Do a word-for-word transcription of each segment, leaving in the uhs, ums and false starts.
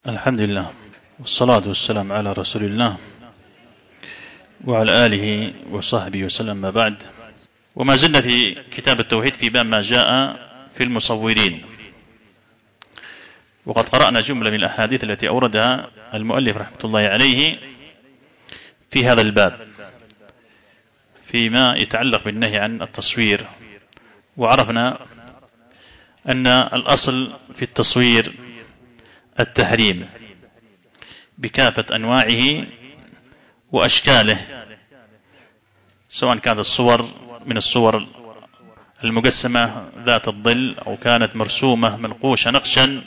الحمد لله والصلاة والسلام على رسول الله وعلى آله وصحبه وسلم، ما بعد. وما زلنا في كتاب التوحيد في باب ما جاء في المصورين، وقد قرأنا جملة من الأحاديث التي أوردها المؤلف رحمة الله عليه في هذا الباب فيما يتعلق بالنهي عن التصوير. وعرفنا أن الأصل في التصوير التحريم بكافة أنواعه وأشكاله، سواء كانت الصور من الصور المجسمة ذات الظل أو كانت مرسومة منقوشة نقشا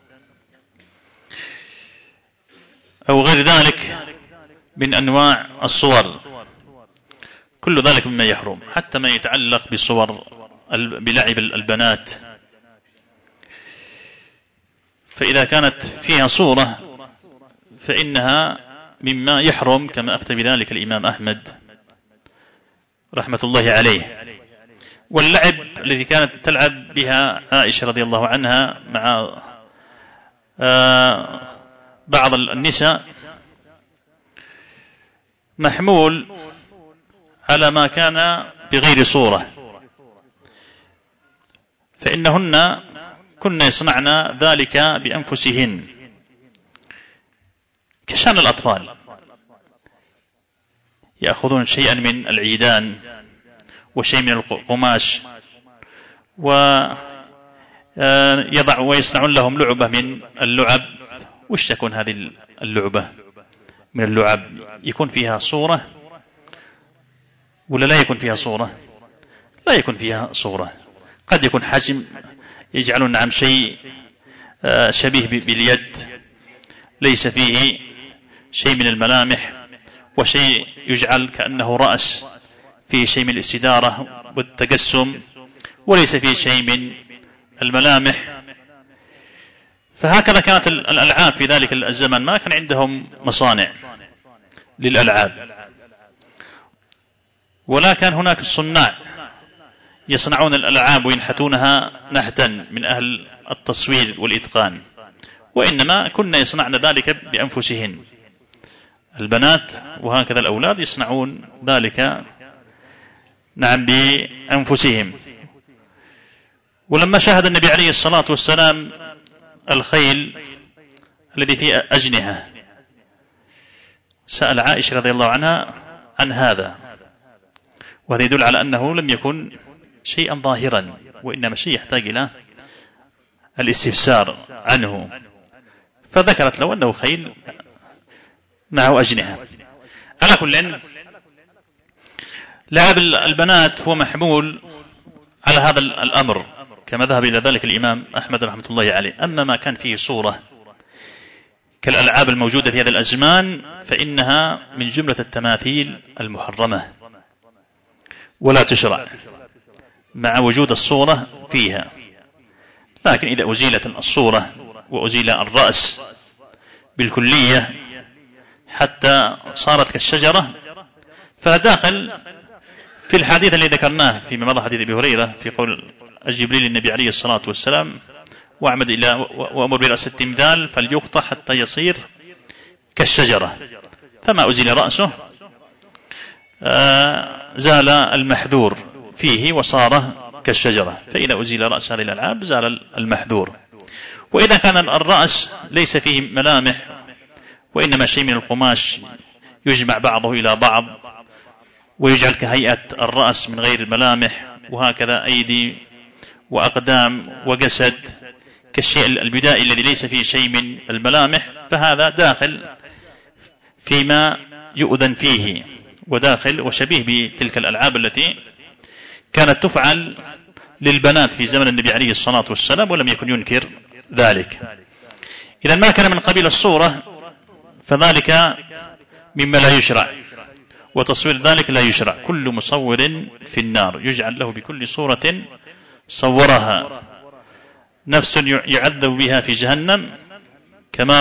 أو غير ذلك من أنواع الصور. كل ذلك مما يحرم، حتى ما يتعلق بصور بلعب البنات، فإذا كانت فيها صورة فإنها مما يحرم، كما أفتى بذلك الإمام أحمد رحمة الله عليه. واللعب الذي كانت تلعب بها عائشة رضي الله عنها مع بعض النساء محمول على ما كان بغير صورة، فإنهن كن يصنعن ذلك بأنفسهن، كشان الأطفال يأخذون شيئا من العيدان وشيء من القماش ويضع ويصنعون لهم لعبة من اللعب. وش تكون هذه اللعبة من اللعب؟ يكون فيها صورة ولا لا يكون فيها صورة؟ لا يكون فيها صورة. قد يكون حجم، يجعلون نعم شيء شبيه باليد ليس فيه شيء من الملامح، وشيء يجعل كأنه رأس فيه شيء من الاستدارة والتجسم وليس فيه شيء من الملامح. فهكذا كانت الألعاب في ذلك الزمن، ما كان عندهم مصانع للألعاب، ولا كان هناك الصناع يصنعون الألعاب وينحتونها نحتا من أهل التصوير والإتقان، وإنما كنا يصنعن ذلك بأنفسهن. البنات وهكذا الأولاد يصنعون ذلك نعم بأنفسهم. ولما شاهد النبي عليه الصلاة والسلام الخيل الذي فيه أجنحة سأل عائشة رضي الله عنها عن هذا، وهذا يدل على أنه لم يكن شيئا ظاهرا، وإنما شيء يحتاج إلى الاستفسار عنه، فذكرت له أنه خيل معه أجنحة. على كل، لعب البنات هو محمول على هذا الأمر كما ذهب إلى ذلك الإمام أحمد رحمة الله عليه. أما ما كان فيه صورة كالألعاب الموجودة في هذا الأزمان فإنها من جملة التماثيل المحرمة ولا تشرع مع وجود الصورة فيها. لكن إذا أزيلت الصورة وأزيل الرأس بالكلية حتى صارت كالشجرة، فداخل في الحديث الذي ذكرناه فيما مضى حديث أبي هريرة في قول جبريل النبي عليه الصلاة والسلام: وأعمد إلى وأمر برأس التمثال فليقطع حتى يصير كالشجرة. فما أزيل رأسه زال المحذور فيه وصار كالشجرة، فإذا أزيل رأس هذه الألعاب زال المحذور. وإذا كان الرأس ليس فيه ملامح وإنما شيء من القماش يجمع بعضه إلى بعض ويجعل كهيئة الرأس من غير ملامح، وهكذا أيدي وأقدام وجسد كالشيء البدائي الذي ليس فيه شيء من الملامح، فهذا داخل فيما يؤذن فيه وداخل وشبيه بتلك الألعاب التي كانت تفعل للبنات في زمن النبي عليه الصلاة والسلام ولم يكن ينكر ذلك. إذا ما كان من قبيل الصورة فذلك مما لا يشرع، وتصوير ذلك لا يشرع. كل مصور في النار يجعل له بكل صورة صورها نفس يعذب بها في جهنم، كما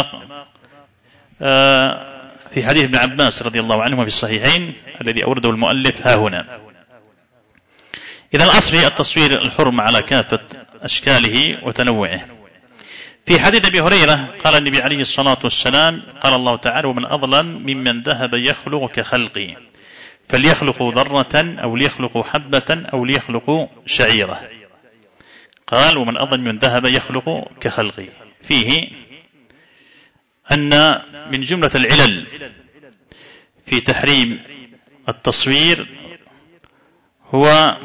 في حديث ابن عباس رضي الله عنهما في الصحيحين الذي أورده المؤلف ها هنا. إذا الأصل في التصوير الحرم على كافة أشكاله وتنوعه. في حديث أبي هريرة قال النبي عليه الصلاة والسلام قال الله تعالى: ومن أظلم ممن ذهب يخلق كخلقي فليخلقوا ذرة أو ليخلقوا حبة أو ليخلقوا شعيرة. قال: ومن أظلم من ذهب يخلق كخلقي. فيه أن من جملة العلل في تحريم التصوير هو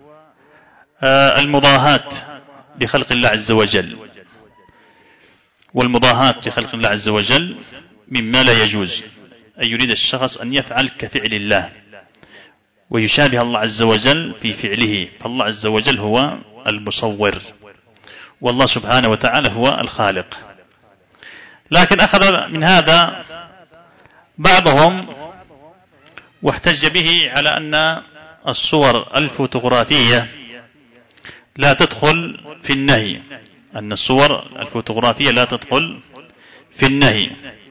المضاهاة بخلق الله عز وجل، والمضاهاة بخلق الله عز وجل مما لا يجوز، أن يريد الشخص أن يفعل كفعل الله ويشابه الله عز وجل في فعله، فالله عز وجل هو المصور والله سبحانه وتعالى هو الخالق. لكن أخذ من هذا بعضهم واحتج به على أن الصور الفوتوغرافية لا تدخل في النهي، أن الصور الفوتوغرافية لا تدخل في النهي،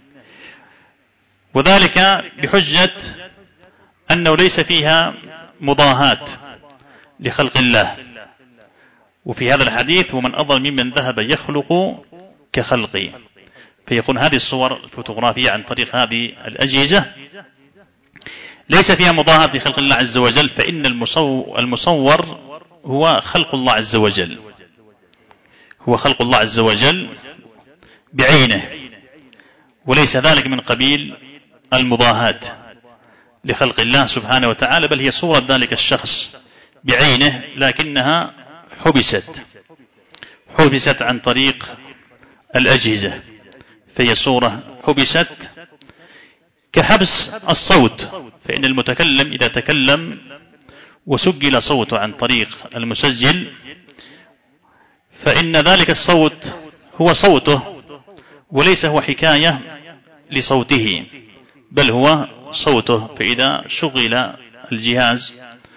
وذلك بحجة أنه ليس فيها مضاهاة لخلق الله. وفي هذا الحديث: ومن أظلم ممن ذهب يخلق كخلقي، فيكون هذه الصور الفوتوغرافية عن طريق هذه الأجهزة ليس فيها مضاهاة لخلق الله عز وجل، فإن المصور هو خلق الله عز وجل، هو خلق الله عز وجل بعينه، وليس ذلك من قبيل المضاهاة لخلق الله سبحانه وتعالى، بل هي صورة ذلك الشخص بعينه، لكنها حبست حبست عن طريق الأجهزة، فهي صورة حبست كحبس الصوت، فإن المتكلم إذا تكلم وسجل صوته عن طريق المسجل فإن ذلك الصوت هو صوته وليس هو حكاية لصوته، بل هو صوته. فإذا شغل الجهاز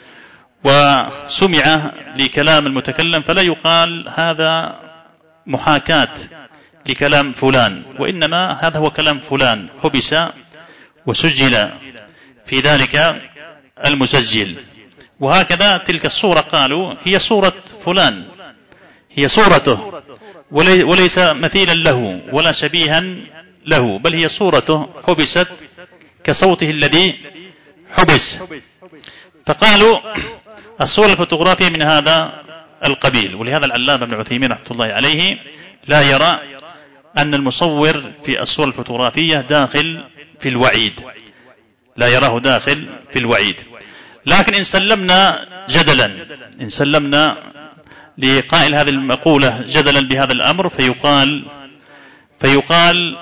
وسمع لكلام المتكلم فلا يقال هذا محاكاة لكلام فلان، وإنما هذا هو كلام فلان حبس وسجل في ذلك المسجل. وهكذا تلك الصورة قالوا هي صورة فلان، هي صورته وليس مثيلا له ولا شبيها له، بل هي صورته حبست كصوته الذي حبس. فقالوا الصورة الفوتوغرافية من هذا القبيل. ولهذا العلامة ابن عثيمين رحمة الله عليه لا يرى أن المصور في الصورة الفوتوغرافية داخل في الوعيد، لا يراه داخل في الوعيد. لكن إن سلمنا جدلا إن سلمنا لقائل هذه المقولة جدلا بهذا الأمر فيقال فيقال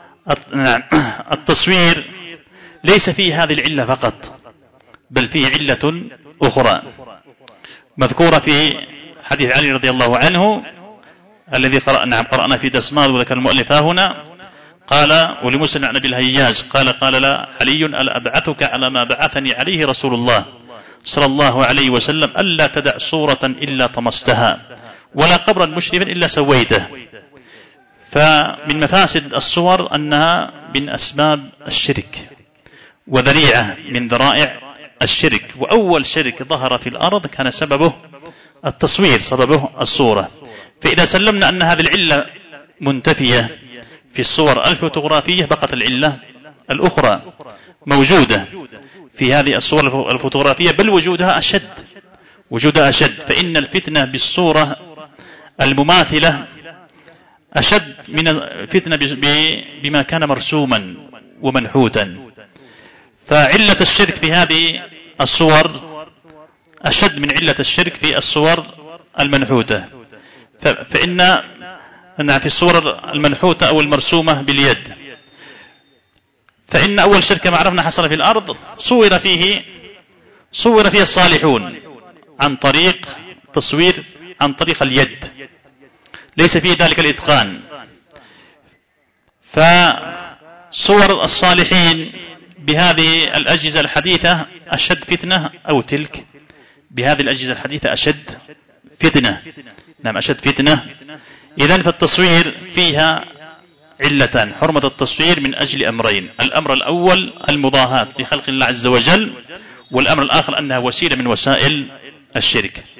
التصوير ليس فيه هذه العلة فقط، بل فيه علة أخرى مذكورة في حديث علي رضي الله عنه الذي قرأنا قرأنا في دسمال وذكر المؤلف هنا. قال: ولمسلم عن أبي الهياج قال: قال لا علي: ألا أبعثك على ما بعثني عليه رسول الله صلى الله عليه وسلم ألا تدع صورة إلا طمستها ولا قبرا مشرفا إلا سويته. فمن مفاسد الصور أنها من أسباب الشرك وذريعة من ذرائع الشرك، وأول شرك ظهر في الأرض كان سببه التصوير، سببه الصورة. فإذا سلمنا أن هذه العلة منتفية في الصور الفوتوغرافية بقت العلة الأخرى موجودة في هذه الصور الفوتوغرافية، بل وجودها أشد وجودها أشد فإن الفتنة بالصورة المماثلة أشد من الفتنة بما كان مرسوما ومنحوتا. فعلة الشرك في هذه الصور أشد من علة الشرك في الصور المنحوتة. فإن في الصور المنحوتة أو المرسومة باليد فإن أول شرك ما عرفنا حصل في الأرض صور فيه صور فيه الصالحون عن طريق تصوير عن طريق اليد، ليس فيه ذلك الإتقان. فصور الصالحين بهذه الأجهزة الحديثة أشد فتنة أو تلك بهذه الأجهزة الحديثة أشد فتنة. نعم أشد فتنة. إذن فالتصوير فيها علتان: حرمة التصوير من أجل أمرين: الأمر الأول المضاهاة لخلق الله عز وجل، والأمر الآخر أنها وسيلة من وسائل الشرك.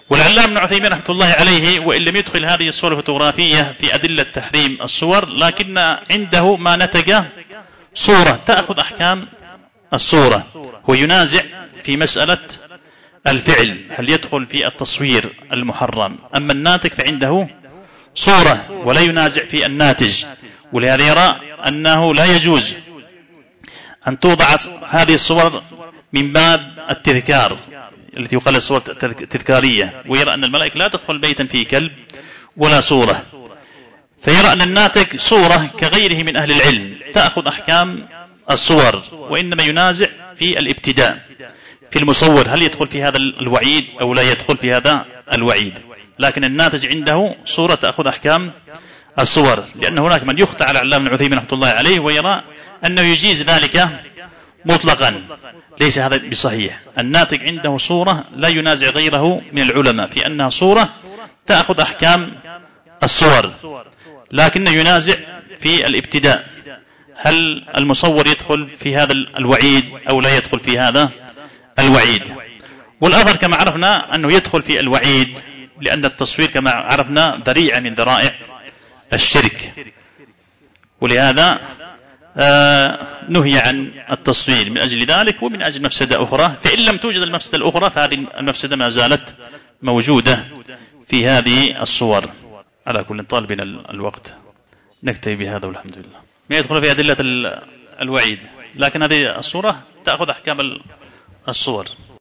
والعلامة ابن عثيمين رحمة الله عليه وإن لم يدخل هذه الصور الفوتوغرافية في أدلة تحريم الصور، لكن عنده ما نتج صورة تأخذ أحكام الصورة. هو ينازع في مسألة الفعل هل يدخل في التصوير المحرم، أما الناتج فعنده صورة ولا ينازع في الناتج، ولهذا يرى أنه لا يجوز أن توضع هذه الصور من باب التذكار التي يقال الصور التذكارية، ويرى أن الملائكة لا تدخل بيتا فيه كلب ولا صورة، فيرى أن الناتج صورة كغيره من أهل العلم تأخذ أحكام الصور، وإنما ينازع في الابتداء في المصور هل يدخل في هذا الوعيد أو لا يدخل في هذا الوعيد، لكن الناتج عنده صورة تأخذ أحكام الصور، لأن هناك من يخطئ على العلامة ابن عثيمين رحمة الله عليه ويرى أنه يجيز ذلك مطلقا، ليس هذا بصحيح. الناتج عنده صورة لا ينازع غيره من العلماء في أنها صورة تأخذ أحكام الصور، لكن ينازع في الابتداء هل المصور يدخل في هذا الوعيد أو لا يدخل في هذا الوعيد. والأثر كما عرفنا أنه يدخل في الوعيد، لأن التصوير كما عرفنا ذريعة من ذرائع الشرك، ولهذا آه نهي عن التصوير من أجل ذلك ومن أجل مفسدة أخرى، فإن لم توجد المفسدة الأخرى فهذه المفسدة ما زالت موجودة في هذه الصور. على كل طالبنا الوقت نكتفي بهذا والحمد لله. ما يدخل في أدلة الوعيد، لكن هذه الصورة تأخذ أحكام الصور.